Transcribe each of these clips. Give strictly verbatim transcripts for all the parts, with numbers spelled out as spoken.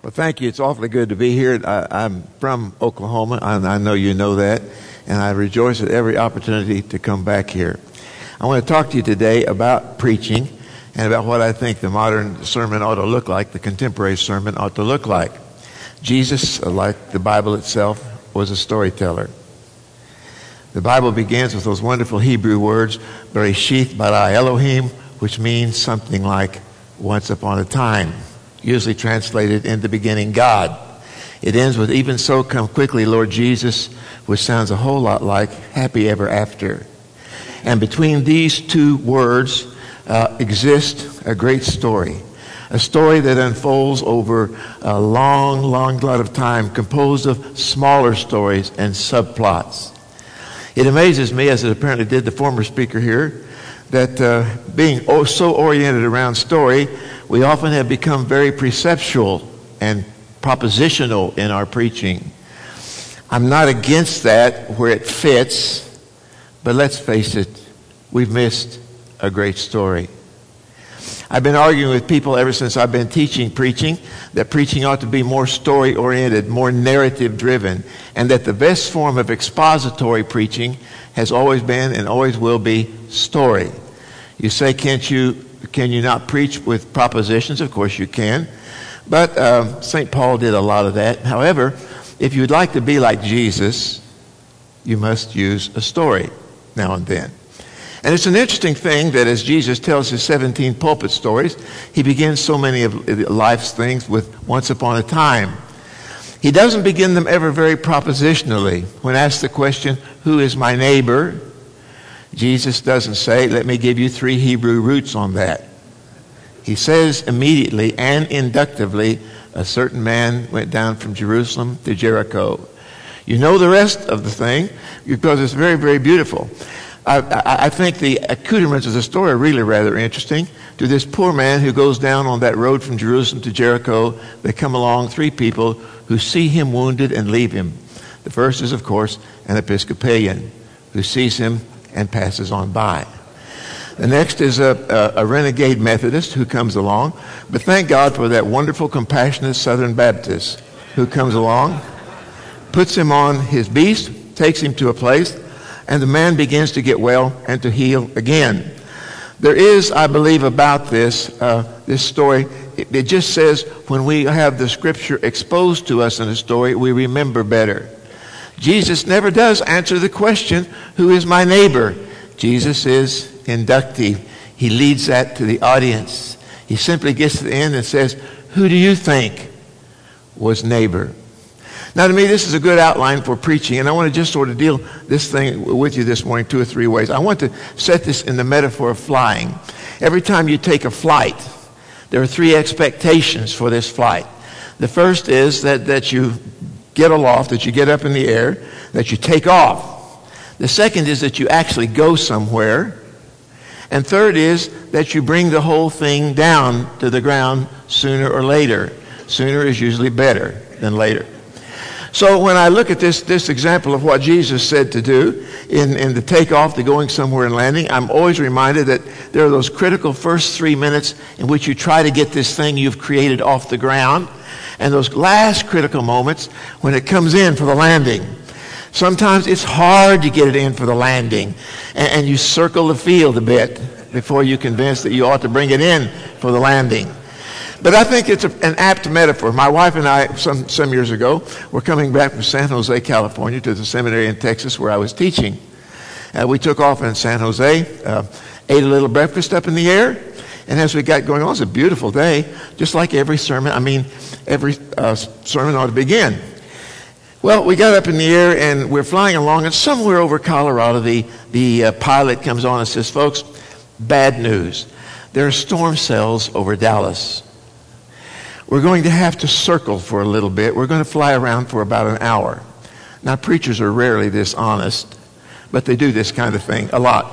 Well, thank you. It's awfully good to be here. I, I'm from Oklahoma, and I know you know that, and I rejoice at every opportunity to come back here. I want to talk to you today about preaching and about what I think the modern sermon ought to look like, the contemporary sermon ought to look like. Jesus, like the Bible itself, was a storyteller. The Bible begins with those wonderful Hebrew words, Bereshith bara Elohim, which means something like once upon a time, usually translated in the beginning God. It ends with even so come quickly Lord Jesus, which sounds a whole lot like happy ever after. And between these two words uh, exists a great story. A story that unfolds over a long, long lot of time, composed of smaller stories and subplots. It amazes me, as it apparently did the former speaker here, that uh, being oh, so oriented around story, we often have become very perceptual and propositional in our preaching. I'm not against that where it fits, but let's face it, we've missed a great story. I've been arguing with people ever since I've been teaching preaching that preaching ought to be more story-oriented, more narrative-driven, and that the best form of expository preaching has always been and always will be story. You say, can't you, can you not preach with propositions? Of course you can. But uh, Saint Paul did a lot of that. However, if you'd like to be like Jesus, you must use a story now and then. And it's an interesting thing that as Jesus tells his seventeen pulpit stories, he begins so many of life's things with once upon a time. He doesn't begin them ever very propositionally. When asked the question, who is my neighbor? Jesus doesn't say, let me give you three Hebrew roots on that. He says immediately and inductively, a certain man went down from Jerusalem to Jericho. You know the rest of the thing because it's very, very beautiful. I, I, I think the accoutrements of the story are really rather interesting. To this poor man who goes down on that road from Jerusalem to Jericho, they come along three people who see him wounded and leave him. The first is, of course, an Episcopalian who sees him and passes on by. The next is a, a, a renegade Methodist who comes along. But thank God for that wonderful, compassionate Southern Baptist who comes along, puts him on his beast, takes him to a place, and the man begins to get well and to heal again. There is, I believe, about this, uh, this story, it, it just says when we have the scripture exposed to us in a story, we remember better. Jesus never does answer the question, who is my neighbor? Jesus is inductive. He leads that to the audience. He simply gets to the end and says, who do you think was neighbor? Now, to me, this is a good outline for preaching, and I want to just sort of deal this thing with you this morning two or three ways. I want to set this in the metaphor of flying. Every time you take a flight, there are three expectations for this flight. The first is that, that you get aloft, that you get up in the air, that you take off. The second is that you actually go somewhere. And third is that you bring the whole thing down to the ground sooner or later. Sooner is usually better than later. So when I look at this, this example of what Jesus said to do in, in the takeoff, the going somewhere and landing, I'm always reminded that there are those critical first three minutes in which you try to get this thing you've created off the ground, and those last critical moments when it comes in for the landing. Sometimes it's hard to get it in for the landing, and, and you circle the field a bit before you're convinced that you ought to bring it in for the landing. But I think it's a, an apt metaphor. My wife and I, some, some years ago, were coming back from San Jose, California, to the seminary in Texas where I was teaching. Uh, we took off in San Jose, uh, ate a little breakfast up in the air, and as we got going on, it was a beautiful day, just like every sermon, I mean, every uh, sermon ought to begin. Well, we got up in the air, and we're flying along, and somewhere over Colorado, the, the uh, pilot comes on and says, folks, bad news. There are storm cells over Dallas. We're going to have to circle for a little bit. We're going to fly around for about an hour. Now, preachers are rarely this honest, but they do this kind of thing a lot.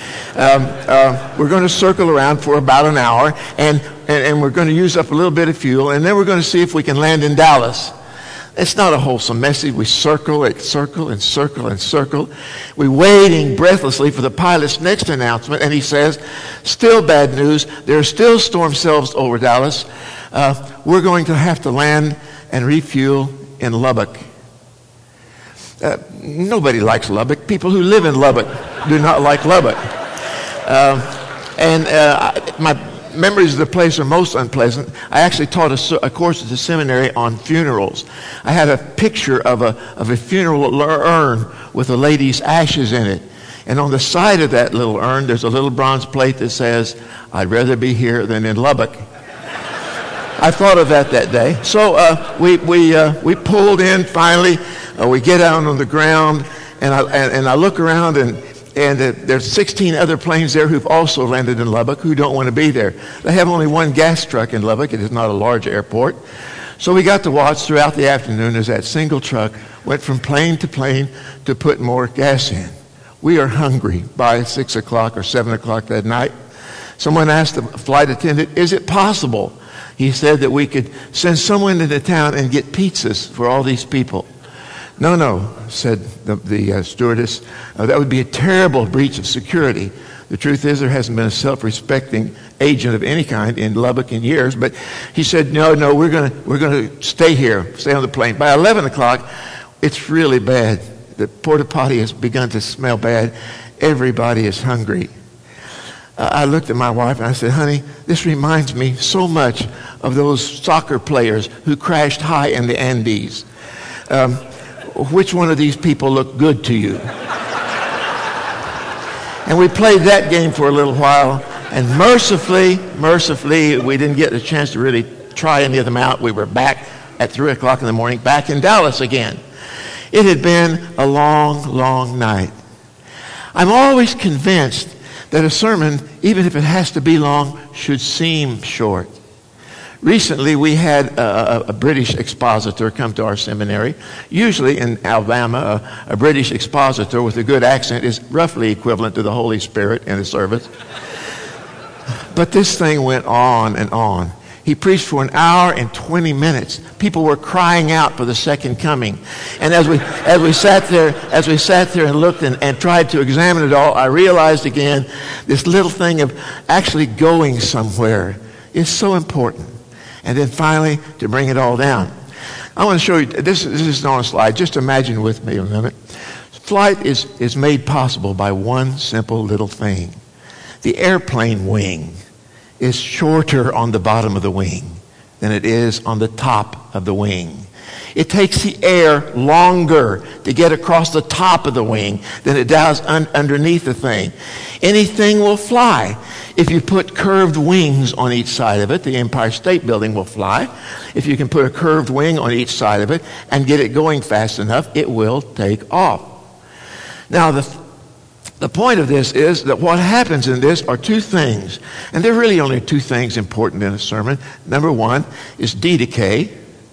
Um, uh, we're going to circle around for about an hour, and, and, and we're going to use up a little bit of fuel, and then we're going to see if we can land in Dallas. It's not a wholesome message. We circle and circle and circle and circle. We're waiting breathlessly for the pilot's next announcement, and he says, still bad news. There are still storm cells over Dallas, Uh, we're going to have to land and refuel in Lubbock. Uh, nobody likes Lubbock. People who live in Lubbock do not like Lubbock. Um, and uh, my memories of the place are most unpleasant. I actually taught a, a course at the seminary on funerals. I had a picture of a, of a funeral urn with a lady's ashes in it. And on the side of that little urn, there's a little bronze plate that says, "I'd rather be here than in Lubbock." I thought of that that day. So uh, we we uh, we pulled in finally. Uh, we get out on the ground, and I and, and I look around, and and uh, there's sixteen other planes there who've also landed in Lubbock who don't want to be there. They have only one gas truck in Lubbock. It is not a large airport. So we got to watch throughout the afternoon as that single truck went from plane to plane to put more gas in. We are hungry by six o'clock or seven o'clock that night. Someone asked the flight attendant, "Is it possible?" He said that we could send someone into town and get pizzas for all these people. "No, no," said the, the uh, stewardess. Uh, that would be a terrible breach of security. The truth is there hasn't been a self-respecting agent of any kind in Lubbock in years. But he said, no, no, we're going to we're going to stay here, stay on the plane. By eleven o'clock, it's really bad. The porta potty has begun to smell bad. Everybody is hungry. Uh, I looked at my wife and I said, "Honey, this reminds me so much of those soccer players who crashed high in the Andes. Um, which one of these people look good to you?" And we played that game for a little while, and mercifully, mercifully, we didn't get a chance to really try any of them out. We were back at three o'clock in the morning, back in Dallas again. It had been a long, long night. I'm always convinced that a sermon, even if it has to be long, should seem short. Recently, we had a, a British expositor come to our seminary. Usually in Alabama, a, a British expositor with a good accent is roughly equivalent to the Holy Spirit in a service. But this thing went on and on. He preached for an hour and twenty minutes. People were crying out for the second coming. And as we as we sat there, as we sat there and looked and, and tried to examine it all, I realized again this little thing of actually going somewhere is so important. And then finally, to bring it all down, I want to show you, this, this is on a slide. Just imagine with me a minute. Flight is, is made possible by one simple little thing. The airplane wing is shorter on the bottom of the wing than it is on the top of the wing. It takes the air longer to get across the top of the wing than it does un- underneath the thing. Anything will fly. If you put curved wings on each side of it, the Empire State Building will fly. If you can put a curved wing on each side of it and get it going fast enough, it will take off. Now, the The point of this is that what happens in this are two things. And there are really only two things important in a sermon. Number one is decay.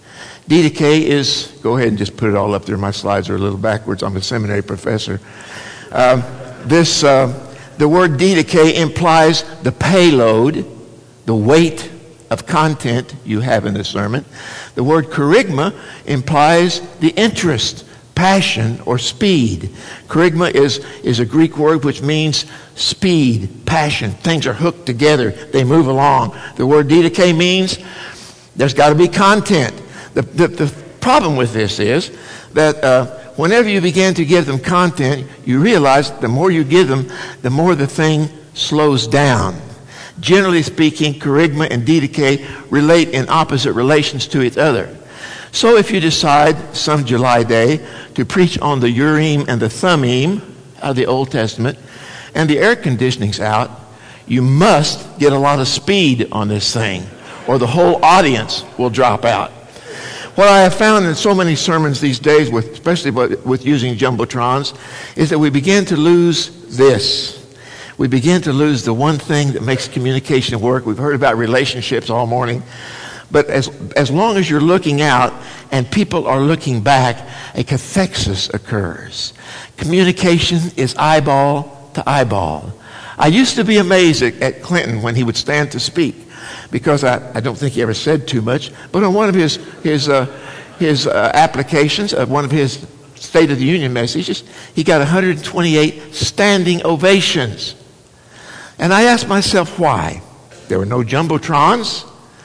Decay is, go ahead and just put it all up there. My slides are a little backwards. I'm a seminary professor. Um, this, uh, the word decay implies the payload, the weight of content you have in the sermon. The word kerygma implies the interest, passion, or speed. Kerygma is, is a Greek word which means speed, passion. Things are hooked together. They move along. The word decay means there's got to be content. The, the, the problem with this is that uh, whenever you begin to give them content, you realize the more you give them, the more the thing slows down. Generally speaking, kerygma and decay relate in opposite relations to each other. So if you decide some July day to preach on the Urim and the Thummim of the Old Testament, and the air conditioning's out, you must get a lot of speed on this thing, or the whole audience will drop out. What I have found in so many sermons these days, with, especially with using jumbotrons, is that we begin to lose this. We begin to lose the one thing that makes communication work. We've heard about relationships all morning. But as as long as you're looking out and people are looking back, a cathexis occurs. Communication is eyeball to eyeball. I used to be amazed at, at Clinton when he would stand to speak, because I, I don't think he ever said too much. But on one of his his uh, his uh, applications, of one of his State of the Union messages, he got one hundred twenty-eight standing ovations. And I asked myself why. There were no jumbotrons.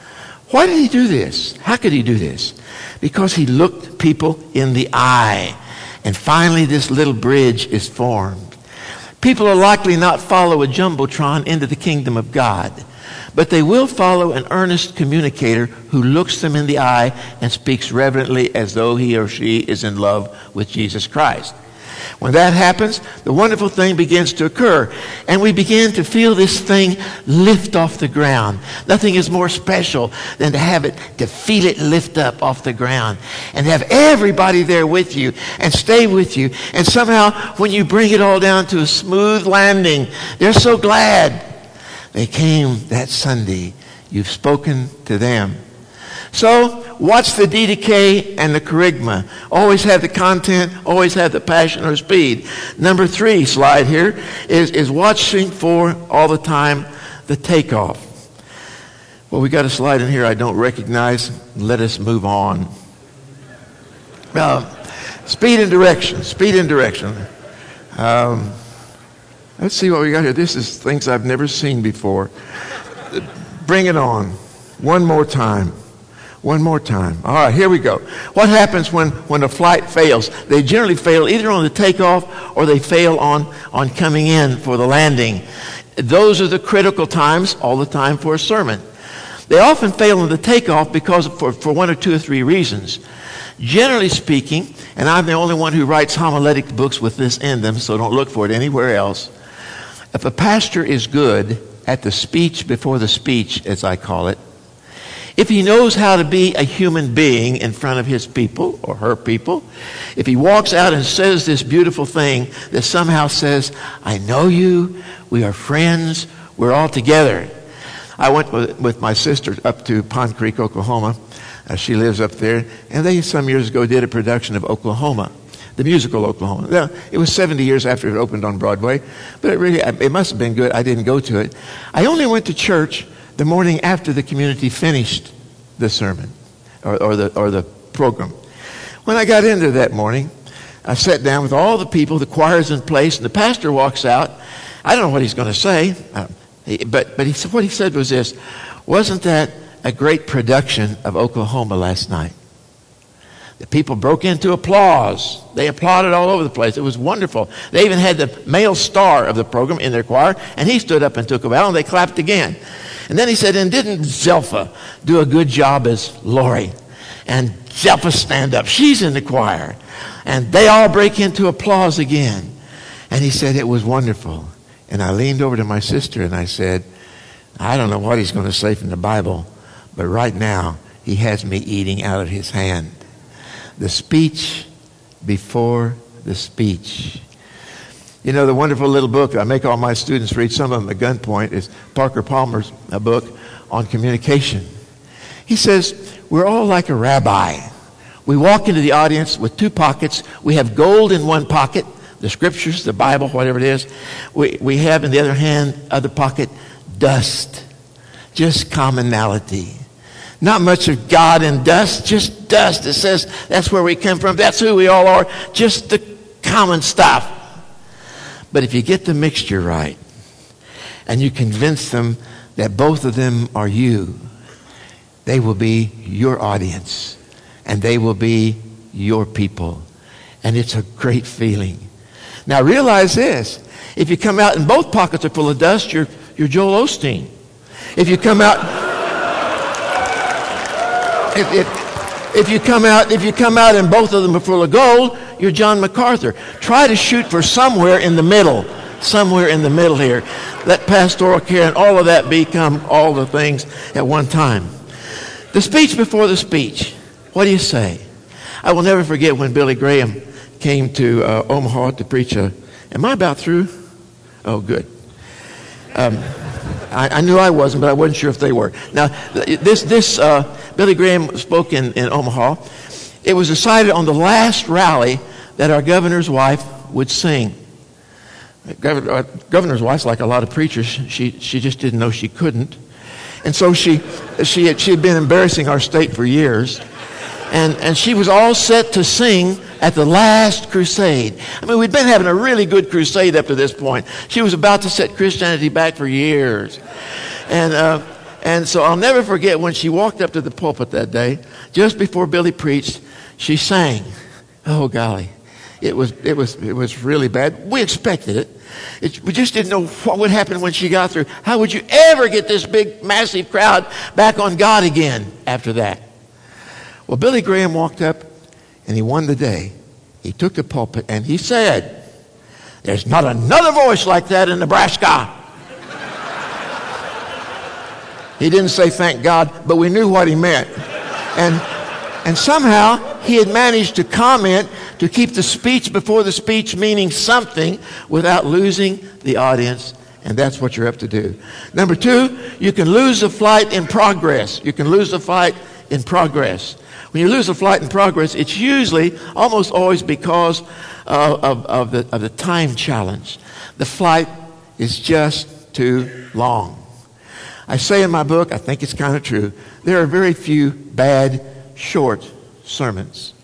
Why did he do this? How could he do this? Because he looked people in the eye. And finally, this little bridge is formed. People will likely not follow a jumbotron into the kingdom of God, but they will follow an earnest communicator who looks them in the eye and speaks reverently as though he or she is in love with Jesus Christ. When that happens, the wonderful thing begins to occur, and we begin to feel this thing lift off the ground. Nothing is more special than to have it, to feel it lift up off the ground, and have everybody there with you and stay with you. And somehow, when you bring it all down to a smooth landing, they're so glad they came that Sunday. You've spoken to them. So, watch the D D K and the charisma. Always have the content, always have the passion or speed. Number three slide here is, is watching for, all the time, the takeoff. Well, we got a slide in here I don't recognize. Let us move on. Uh, speed and direction. Speed and direction. Um, let's see what we got here. This is things I've never seen before. Bring it on. One more time. One more time. All right, here we go. What happens when, when a flight fails? They generally fail either on the takeoff or they fail on, on coming in for the landing. Those are the critical times all the time for a sermon. They often fail on the takeoff because for, for one or two or three reasons. Generally speaking, and I'm the only one who writes homiletic books with this in them, so don't look for it anywhere else. If a pastor is good at the speech before the speech, as I call it, if he knows how to be a human being in front of his people or her people, if he walks out and says this beautiful thing that somehow says, I know you, we are friends, we're all together. I went with, with my sister up to Pond Creek, Oklahoma. Uh, she lives up there. And they, some years ago, did a production of Oklahoma, the musical Oklahoma. Now, it was seventy years after it opened on Broadway, but it really, it must have been good. I didn't go to it. I only went to church the morning after the community finished the sermon or, or the or the program. When I got into that morning, I sat down with all the people, the choir's in place, and the pastor walks out. I don't know what he's going to say, uh, he, but but he said, what he said was this: wasn't that a great production of Oklahoma last night? The people broke into applause. They applauded all over the place. It was wonderful. They even had the male star of the program in their choir, and he stood up and took a bow, and they clapped again. And then he said, and didn't Zelpha do a good job as Lori? And Zelpha stand up. She's in the choir. And they all break into applause again. And he said, it was wonderful. And I leaned over to my sister and I said, I don't know what he's going to say from the Bible, but right now he has me eating out of his hand. The speech before the speech. You know, the wonderful little book I make all my students read, some of them at gunpoint, is Parker Palmer's a book on communication. He says, we're all like a rabbi. We walk into the audience with two pockets. We have gold in one pocket, the scriptures, the Bible, whatever it is. We, we have in the other hand, other pocket, dust. Just commonality. Not much of God and dust, just dust. It says that's where we come from. That's who we all are. Just the common stuff. But if you get the mixture right and you convince them that both of them are you, they will be your audience and they will be your people. And it's a great feeling. Now realize this. If you come out and both pockets are full of dust, you're, you're Joel Osteen. If you come out... If, if, if you come out, if you come out and both of them are full of gold, you're John MacArthur. Try to shoot for somewhere in the middle, somewhere in the middle here. Let pastoral care and all of that become all the things at one time. The speech before the speech. What do you say? I will never forget when Billy Graham came to uh, Omaha to preach a. Am I about through? Oh, good. Um, I, I knew I wasn't, but I wasn't sure if they were. Now, this this uh, Billy Graham spoke in, in Omaha. It was decided on the last rally that our governor's wife would sing. Governor, uh, governor's wife's like a lot of preachers. She she just didn't know she couldn't, and so she she had, she had been embarrassing our state for years, and and she was all set to sing at the last crusade. I mean, we'd been having a really good crusade up to this point. She was about to set Christianity back for years. And uh, And so I'll never forget when she walked up to the pulpit that day, just before Billy preached, she sang. Oh, golly. It was, it was, it was really bad. We expected it. It. We just didn't know what would happen when she got through. How would you ever get this big, massive crowd back on God again after that? Well, Billy Graham walked up and he won the day. He took the pulpit and he said, "There's not another voice like that in Nebraska." He didn't say thank God, but we knew what he meant. And and somehow he had managed to comment to keep the speech before the speech meaning something without losing the audience. And that's what you're up to do. Number two, you can lose a flight in progress. You can lose a fight in progress. When you lose a flight in progress, it's usually almost always because of, of, of, the, of the time challenge. The flight is just too long. I say in my book, I think it's kind of true, there are very few bad, short sermons.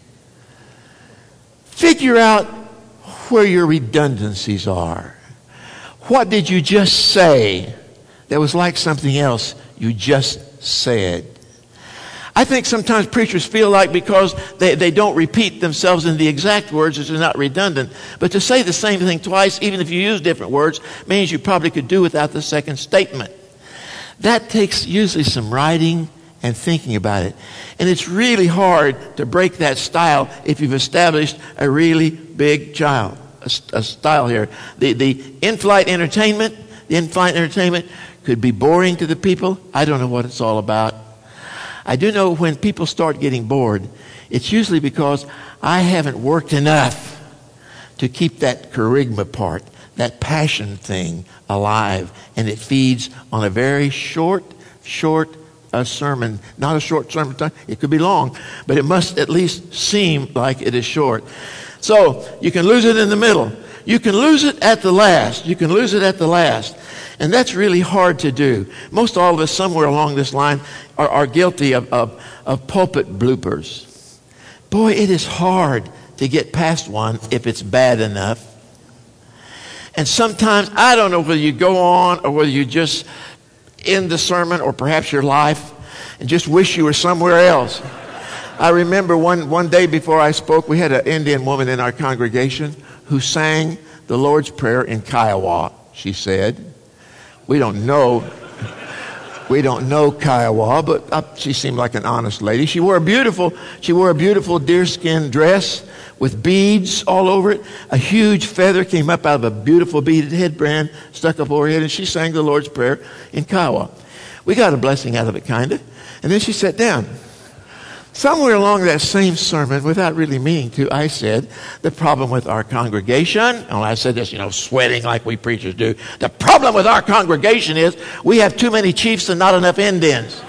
Figure out where your redundancies are. What did you just say that was like something else you just said? I think sometimes preachers feel like because they, they don't repeat themselves in the exact words, it's not redundant. But to say the same thing twice, even if you use different words, means you probably could do without the second statement. That takes usually some writing and thinking about it. And it's really hard to break that style if you've established a really big child, a, a style here. The, the in-flight entertainment, the in-flight entertainment could be boring to the people. I don't know what it's all about. I do know when people start getting bored, it's usually because I haven't worked enough to keep that charisma part, that passion thing alive. And it feeds on a very short, short uh, sermon. Not a short sermon time. It could be long, but it must at least seem like it is short. So you can lose it in the middle. You can lose it at the last. You can lose it at the last. And that's really hard to do. Most all of us somewhere along this line are, are guilty of, of, of pulpit bloopers. Boy, it is hard to get past one if it's bad enough. And sometimes, I don't know whether you go on or whether you just end the sermon or perhaps your life and just wish you were somewhere else. I remember one, one day before I spoke, we had an Indian woman in our congregation who sang the Lord's Prayer in Kiowa, she said. We don't know, we don't know Kiowa, but uh, she seemed like an honest lady. She wore a beautiful, she wore a beautiful deerskin dress with beads all over it. A huge feather came up out of a beautiful beaded headband stuck up over her head, and she sang the Lord's Prayer in Kiowa. We got a blessing out of it, kind of. And then she sat down. Somewhere along that same sermon, without really meaning to, I said, the problem with our congregation, and I said this, you know, sweating like we preachers do, the problem with our congregation is we have too many chiefs and not enough Indians.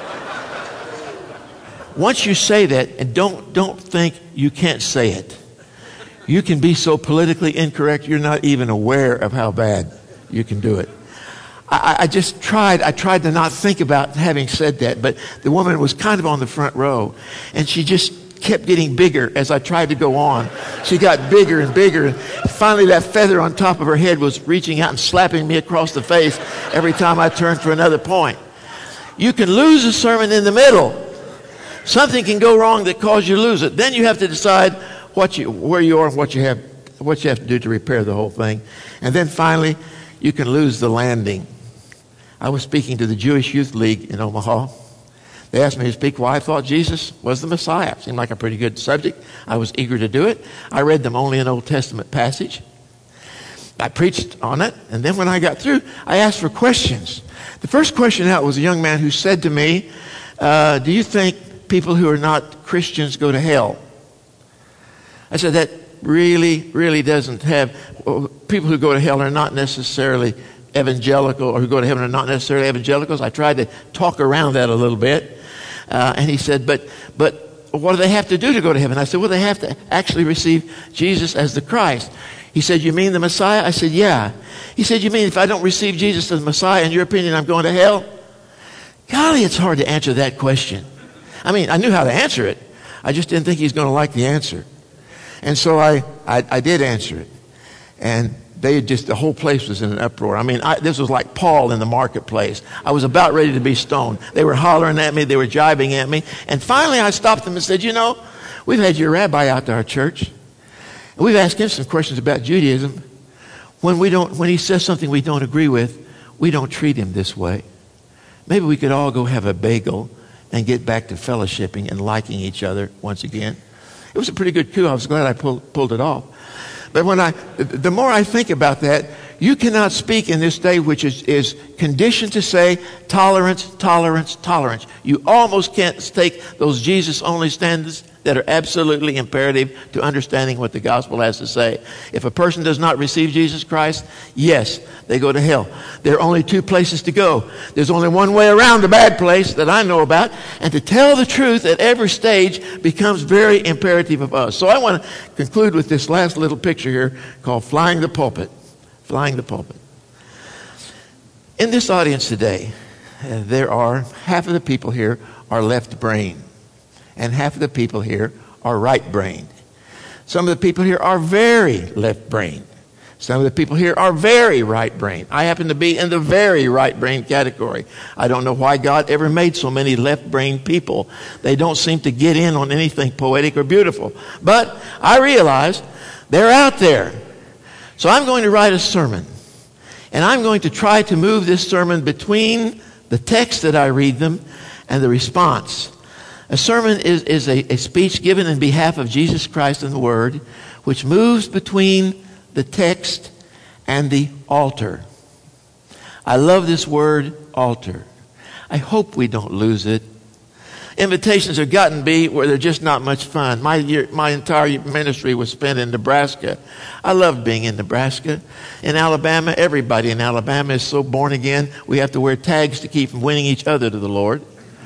Once you say that, and don't, don't think you can't say it. You can be so politically incorrect, you're not even aware of how bad you can do it. I, I just tried, I tried to not think about having said that, but the woman was kind of on the front row, and she just kept getting bigger as I tried to go on. She got bigger and bigger, and finally that feather on top of her head was reaching out and slapping me across the face every time I turned for another point. You can lose a sermon in the middle. Something can go wrong that causes you to lose it. Then you have to decide what you, where you are and what you have, what you have to do to repair the whole thing. And then finally, you can lose the landing. I was speaking to the Jewish Youth League in Omaha. They asked me to speak why I thought Jesus was the Messiah. Seemed like a pretty good subject. I was eager to do it. I read them only an Old Testament passage. I preached on it, and then when I got through, I asked for questions. The first question out was a young man who said to me, uh, do you think people who are not Christians go to hell? I said, that really, really doesn't have, well, people who go to hell are not necessarily evangelical, or who go to heaven are not necessarily evangelicals. I tried to talk around that a little bit. Uh, and he said, but, but what do they have to do to go to heaven? I said, well, they have to actually receive Jesus as the Christ. He said, you mean the Messiah? I said, yeah. He said, you mean if I don't receive Jesus as the Messiah, in your opinion, I'm going to hell? Golly, it's hard to answer that question. I mean, I knew how to answer it. I just didn't think he was going to like the answer. And so I, I, I did answer it. And they just, the whole place was in an uproar. I mean, I, this was like Paul in the marketplace. I was about ready to be stoned. They were hollering at me. They were jibing at me. And finally I stopped them and said, you know, we've had your rabbi out to our church. And we've asked him some questions about Judaism. When we don't, when he says something we don't agree with, we don't treat him this way. Maybe we could all go have a bagel and get back to fellowshipping and liking each other once again. It was a pretty good coup. I was glad I pulled, pulled it off. But when I, the more I think about that, you cannot speak in this day which is, is conditioned to say tolerance, tolerance, tolerance. You almost can't take those Jesus-only standards that are absolutely imperative to understanding what the gospel has to say. If a person does not receive Jesus Christ, yes, they go to hell. There are only two places to go. There's only one way around the bad place that I know about, and to tell the truth at every stage becomes very imperative of us. So I want to conclude with this last little picture here called Flying the Pulpit. Flying the Pulpit. In this audience today, uh, there are, half of the people here are left-brained, and half of the people here are right-brained. Some of the people here are very left-brained. Some of the people here are very right-brained. I happen to be in the very right-brained category. I don't know why God ever made so many left-brained people. They don't seem to get in on anything poetic or beautiful. But I realize they're out there. So I'm going to write a sermon. And I'm going to try to move this sermon between the text that I read them and the response. A sermon is, is a, a speech given in behalf of Jesus Christ and the Word, which moves between the text and the altar. I love this word, altar. I hope we don't lose it. Invitations have gotten to be where they're just not much fun. My year, my entire ministry was spent in Nebraska. I loved being in Nebraska. In Alabama, everybody in Alabama is so born again, we have to wear tags to keep from winning each other to the Lord.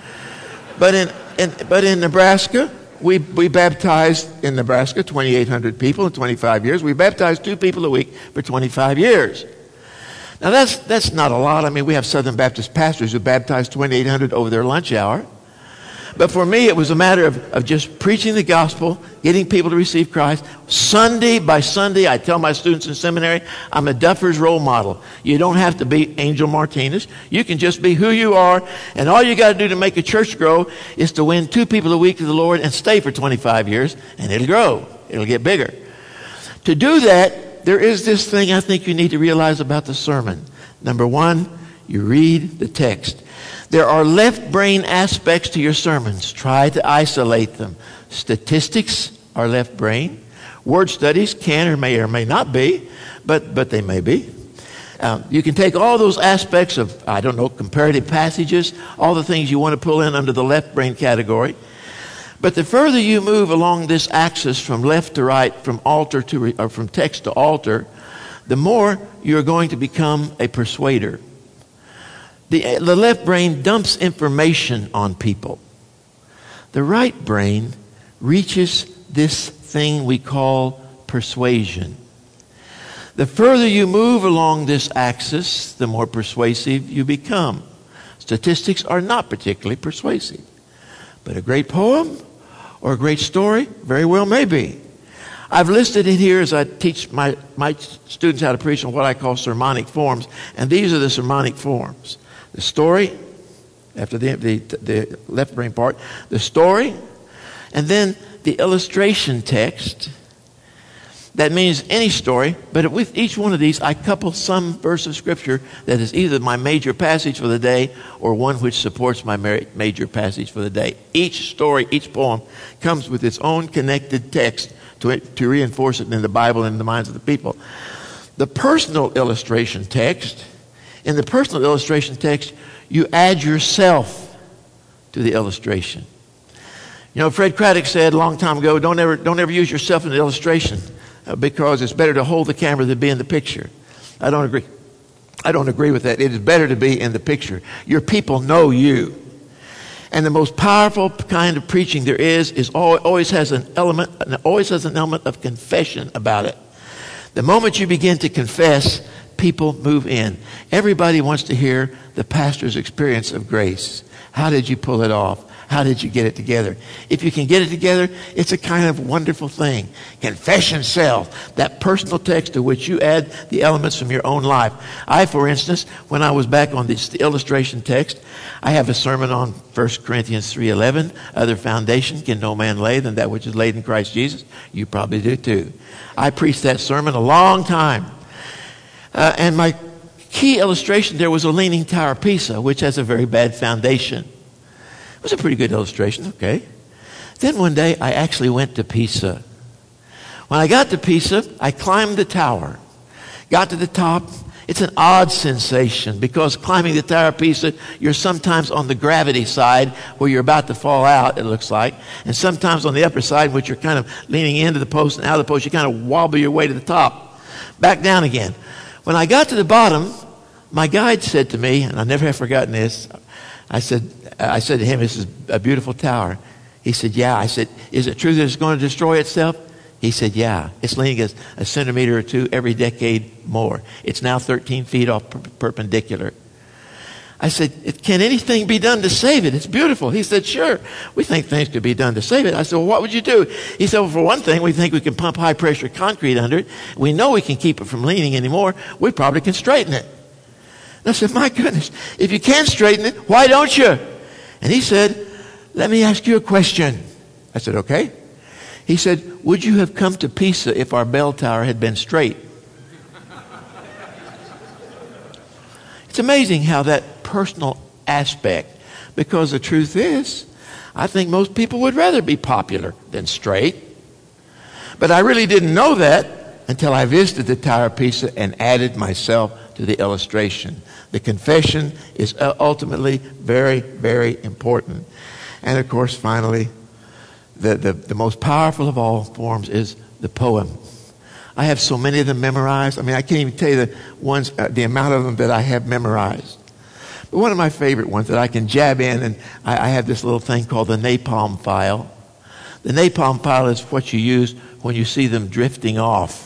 But in, in but in Nebraska, we we baptized in Nebraska twenty-eight hundred people in twenty-five years. We baptized two people a week for twenty-five years. Now that's that's not a lot. I mean, we have Southern Baptist pastors who baptized twenty-eight hundred over their lunch hour. But for me, it was a matter of, of just preaching the gospel, getting people to receive Christ. Sunday by Sunday, I tell my students in seminary, I'm a Duffer's role model. You don't have to be Angel Martinez. You can just be who you are. And all you got to do to make a church grow is to win two people a week to the Lord and stay for twenty-five years, and it'll grow. It'll get bigger. To do that, there is this thing I think you need to realize about the sermon. Number one, you read the text. There are left-brain aspects to your sermons. Try to isolate them. Statistics are left-brain. Word studies can or may or may not be, but, but they may be. Um, you can take all those aspects of, I don't know, comparative passages, all the things you want to pull in under the left-brain category. But the further you move along this axis from left to right, from altar to, re, or from text to altar, the more you're going to become a persuader. The, the left brain dumps information on people. The right brain reaches this thing we call persuasion. The further you move along this axis, the more persuasive you become. Statistics are not particularly persuasive. But a great poem or a great story very well may be. I've listed it here as I teach my, my students how to preach on what I call sermonic forms. And these are the sermonic forms. The story, after the, the, the left brain part, the story, and then the illustration text. That means any story, but with each one of these, I couple some verse of Scripture that is either my major passage for the day or one which supports my major passage for the day. Each story, each poem comes with its own connected text to, to reinforce it in the Bible and in the minds of the people. The personal illustration text, in the personal illustration text, you add yourself to the illustration. You know, Fred Craddock said a long time ago, don't ever, don't ever use yourself in the illustration uh, because it's better to hold the camera than be in the picture. I don't agree. I don't agree with that. It is better to be in the picture. Your people know you. And the most powerful kind of preaching there is, is always has an element, always has an element of confession about it. The moment you begin to confess, people move in. Everybody wants to hear the pastor's experience of grace. How did you pull it off? How did you get it together? If you can get it together, it's a kind of wonderful thing. Confession self, that personal text to which you add the elements from your own life. I, for instance, when I was back on this the illustration text, I have a sermon on First Corinthians three eleven. Other foundation can no man lay than that which is laid in Christ Jesus. You probably do too. I preached that sermon a long time. Uh, and my key illustration there was a Leaning Tower of Pisa, which has a very bad foundation. It was a pretty good illustration, okay. Then one day I actually went to Pisa. When I got to Pisa, I climbed the tower. Got to the top. It's an odd sensation because climbing the Tower of Pisa, you're sometimes on the gravity side where you're about to fall out, it looks like. And sometimes on the upper side, which you're kind of leaning into the post and out of the post, you kind of wobble your way to the top. Back down again. When I got to the bottom, my guide said to me, and I never have forgotten this, I said, I said to him, this is a beautiful tower. He said, yeah. I said, is it true that it's going to destroy itself? He said, yeah. It's leaning a, a centimeter or two every decade more. It's now thirteen feet off per- perpendicular. I said, can anything be done to save it? It's beautiful. He said, sure. We think things could be done to save it. I said, well, what would you do? He said, well, for one thing, we think we can pump high pressure concrete under it. We know we can keep it from leaning anymore. We probably can straighten it. And I said, my goodness, if you can straighten it, why don't you? And he said, let me ask you a question. I said, okay. He said, would you have come to Pisa if our bell tower had been straight? It's amazing how that personal aspect, because the truth is, I think most people would rather be popular than straight. But I really didn't know that until I visited the Tower of Pisa and added myself to the illustration. The confession is ultimately very, very important. And of course, finally, the, the, the most powerful of all forms is the poem. I have so many of them memorized. I mean, I can't even tell you the ones, uh, the amount of them that I have memorized. But one of my favorite ones that I can jab in, and I, I have this little thing called the napalm file. The napalm file is what you use when you see them drifting off.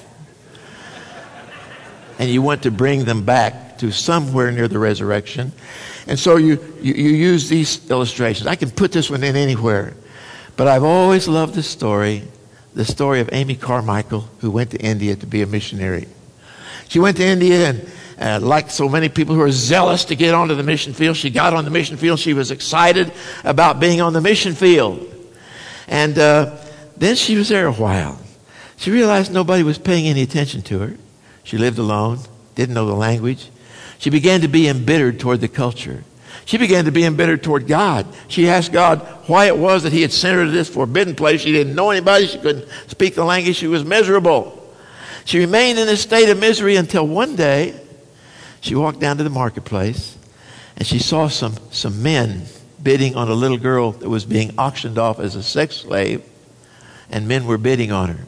And you want to bring them back to somewhere near the resurrection. And so you, you, you use these illustrations. I can put this one in anywhere. But I've always loved this story, the story of Amy Carmichael, who went to India to be a missionary. She went to India, and uh, like so many people who are zealous to get onto the mission field, she got on the mission field. She was excited about being on the mission field. And uh, then she was there a while. She realized nobody was paying any attention to her. She lived alone, didn't know the language. She began to be embittered toward the culture. She began to be embittered toward God. She asked God why it was that he had sent her to this forbidden place. She didn't know anybody. She couldn't speak the language. She was miserable. She remained in this state of misery until one day she walked down to the marketplace and she saw some, some men bidding on a little girl that was being auctioned off as a sex slave, and men were bidding on her.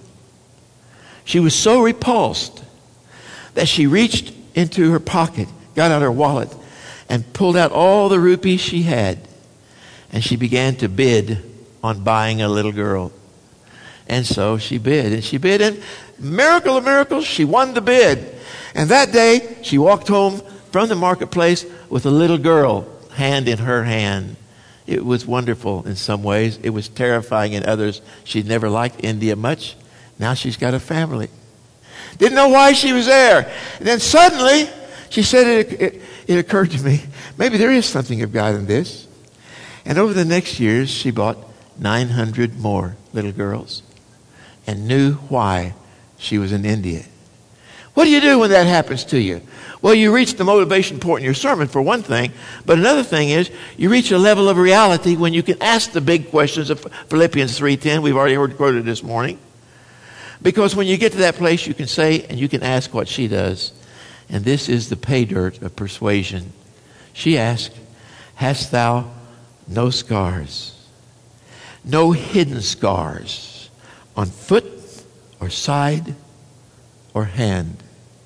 She was so repulsed that she reached into her pocket, got out her wallet, and pulled out all the rupees she had. And she began to bid on buying a little girl. And so she bid, and she bid, and miracle of miracles, she won the bid. And that day, she walked home from the marketplace with a little girl, hand in her hand. It was wonderful in some ways. It was terrifying in others. She'd never liked India much. Now she's got a family. Didn't know why she was there. And then suddenly, she said, it, it, it occurred to me, maybe there is something of God in this. And over the next years, she bought nine hundred more little girls and knew why she was in India. What do you do when that happens to you? Well, you reach the motivation point in your sermon, for one thing. But another thing is, you reach a level of reality when you can ask the big questions of Philippians three ten. We've already heard quoted this morning. Because when you get to that place, you can say and you can ask what she does. And this is the pay dirt of persuasion. She asked, hast thou no scars, no hidden scars on foot or side or hand?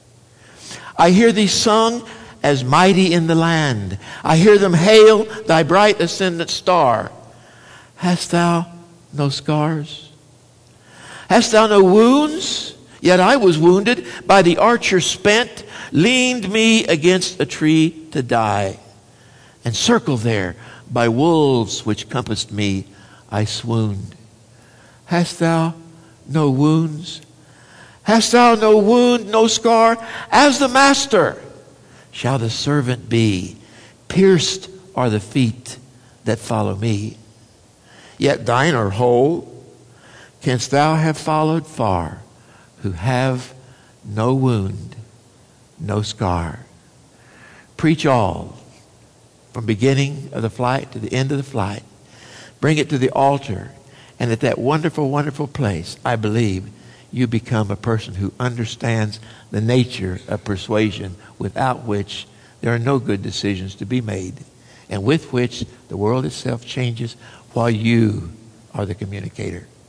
I hear thee sung as mighty in the land. I hear them hail thy bright ascendant star. Hast thou no scars? Hast thou no wounds? Yet I was wounded, by the archer spent, leaned me against a tree to die. And circle there By wolves which compassed me, I swooned. Hast thou no wounds? Hast thou no wound, no scar? As the master shall the servant be. Pierced are the feet that follow me. Yet thine are whole. Canst thou have followed far, who have no wound, no scar? Preach all, from beginning of the flight to the end of the flight. Bring it to the altar. And at that wonderful, wonderful place, I believe, you become a person who understands the nature of persuasion, without which there are no good decisions to be made, and with which the world itself changes while you are the communicator.